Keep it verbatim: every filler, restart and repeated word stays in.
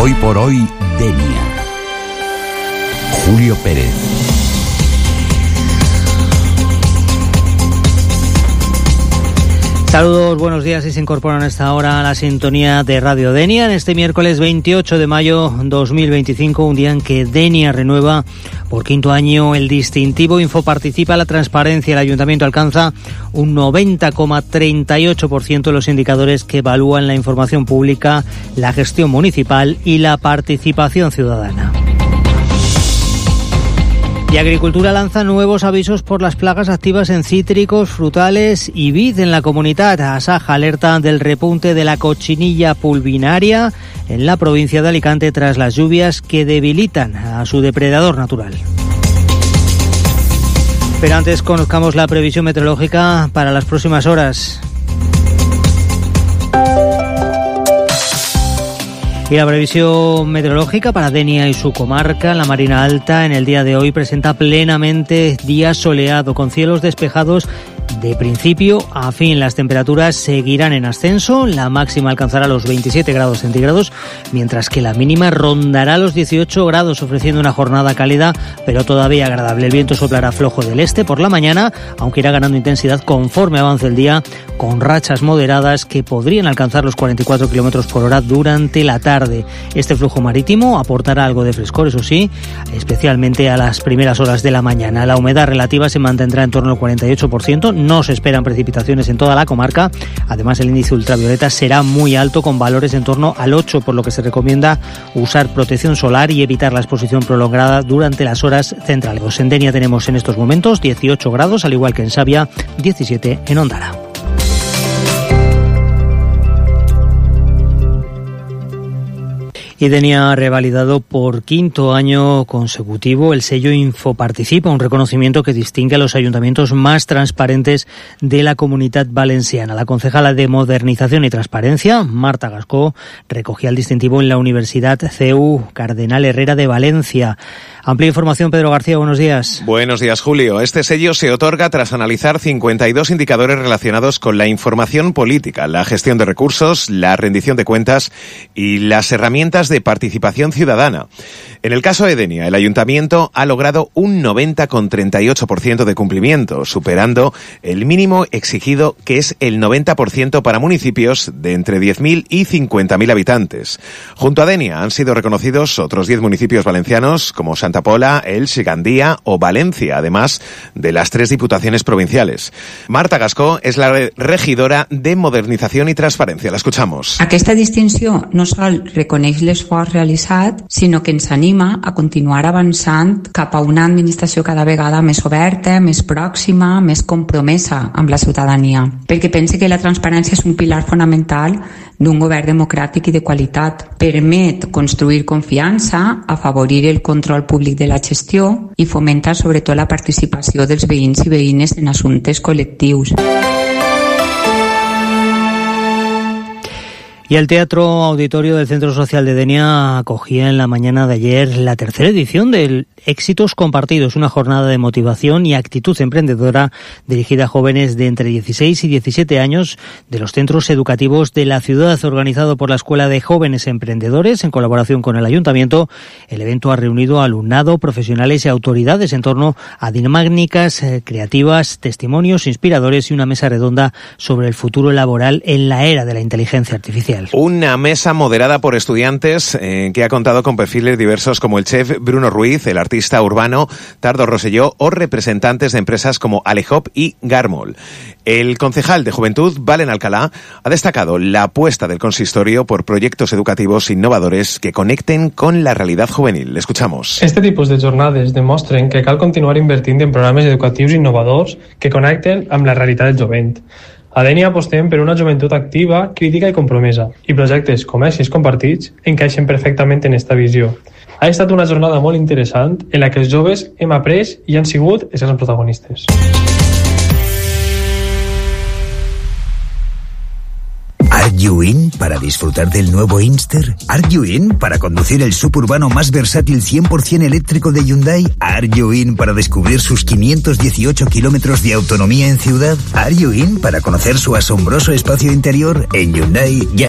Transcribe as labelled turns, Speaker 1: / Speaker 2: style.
Speaker 1: Hoy por hoy, Denia. Julio Pérez.
Speaker 2: Saludos, buenos días y se incorporan a esta hora a la sintonía de Radio Denia en este miércoles veintiocho de mayo dos mil veinticinco, un día en que Denia renueva por quinto año el distintivo Infoparticipa. La transparencia, el Ayuntamiento alcanza un noventa coma treinta y ocho por ciento de los indicadores que evalúan la información pública, la gestión municipal y la participación ciudadana. Y Agricultura lanza nuevos avisos por las plagas activas en cítricos, frutales y vid en la comunidad. Asaja alerta del repunte de la cochinilla pulvinaria en la provincia de Alicante tras las lluvias que debilitan a su depredador natural. Pero antes conozcamos la previsión meteorológica para las próximas horas. Y la previsión meteorológica para Denia y su comarca, la Marina Alta, en el día de hoy presenta plenamente día soleado, con cielos despejados de principio a fin. Las temperaturas seguirán en ascenso, la máxima alcanzará los veintisiete grados centígrados, mientras que la mínima rondará los dieciocho grados, ofreciendo una jornada cálida, pero todavía agradable. El viento soplará flojo del este por la mañana, aunque irá ganando intensidad conforme avance el día, con rachas moderadas que podrían alcanzar los cuarenta y cuatro kilómetros por hora durante la tarde. Este flujo marítimo aportará algo de frescor, eso sí, especialmente a las primeras horas de la mañana. La humedad relativa se mantendrá en torno al cuarenta y ocho por ciento, no se esperan precipitaciones en toda la comarca. Además, el índice ultravioleta será muy alto, con valores en torno al ocho, por lo que se recomienda usar protección solar y evitar la exposición prolongada durante las horas centrales. En Denia tenemos en estos momentos dieciocho grados, al igual que en Savia, diecisiete en Ondara. Y Denia ha revalidado por quinto año consecutivo el sello Infoparticipa, un reconocimiento que distingue a los ayuntamientos más transparentes de la Comunitat Valenciana. La concejala de Modernización y Transparencia, Marta Gascó, recogía el distintivo en la Universidad C E U Cardenal Herrera de Valencia. Amplia información, Pedro García, buenos días.
Speaker 3: Buenos días, Julio. Este sello se otorga tras analizar cincuenta y dos indicadores relacionados con la información política, la gestión de recursos, la rendición de cuentas y las herramientas de participación ciudadana. En el caso de Denia, el Ayuntamiento ha logrado un noventa coma treinta y ocho por ciento de cumplimiento, superando el mínimo exigido, que es el noventa por ciento para municipios de entre diez mil y cincuenta mil habitantes. Junto a Denia han sido reconocidos otros diez municipios valencianos, como Santa Pola, Elx, Gandía o Valencia, además de las tres diputaciones provinciales. Marta Gascó es la regidora de Modernización y Transparencia. La escuchamos.
Speaker 4: Aquesta distinció no sol reconeix l'esforç realitzat, sinó que ens anima a continuar avançant cap a una administració cada vegada més oberta, més pròxima, més compromesa amb la ciutadania. Perquè pense que la transparència és un pilar fonamental d'un govern democràtic i de qualitat. Permet construir confiança, afavorir el control públic de la gestió i fomentar sobretot la participació dels veïns i veïnes en assumptes col·lectius.
Speaker 2: Y el Teatro Auditorio del Centro Social de Denia acogía en la mañana de ayer la tercera edición del Éxitos Compartidos, una jornada de motivación y actitud emprendedora dirigida a jóvenes de entre dieciséis y diecisiete años de los centros educativos de la ciudad, organizado por la Escuela de Jóvenes Emprendedores en colaboración con el Ayuntamiento. El evento ha reunido a alumnado, profesionales y autoridades en torno a dinámicas eh, creativas, testimonios inspiradores y una mesa redonda sobre el futuro laboral en la era de la inteligencia artificial.
Speaker 3: Una mesa moderada por estudiantes eh, que ha contado con perfiles diversos como el chef Bruno Ruiz, el artista urbano Tardo Rosselló o representantes de empresas como Alehop y Garmol. El concejal de Juventud, Valen Alcalá, ha destacado la apuesta del consistorio por proyectos educativos innovadores que conecten con la realidad juvenil. Le escuchamos.
Speaker 5: Este tipus de jornades demostren que cal continuar invertint en programes educatius innovadors que connecten amb la realitat del jovent. A Denia apostem per una joventut activa, crítica i compromesa, i projectes com Éxitos Compartits encaixen perfectament en esta visió. Ha estat una jornada molt interessant en la que els joves hem après i han sigut els grans protagonistes.
Speaker 6: ¿Are you in para disfrutar del nuevo Inster? ¿Are you in para conducir el suburbano más versátil cien por ciento eléctrico de Hyundai? ¿Are you in para descubrir sus quinientos dieciocho kilómetros de autonomía en ciudad? ¿Are you in para conocer su asombroso espacio interior? En Hyundai ya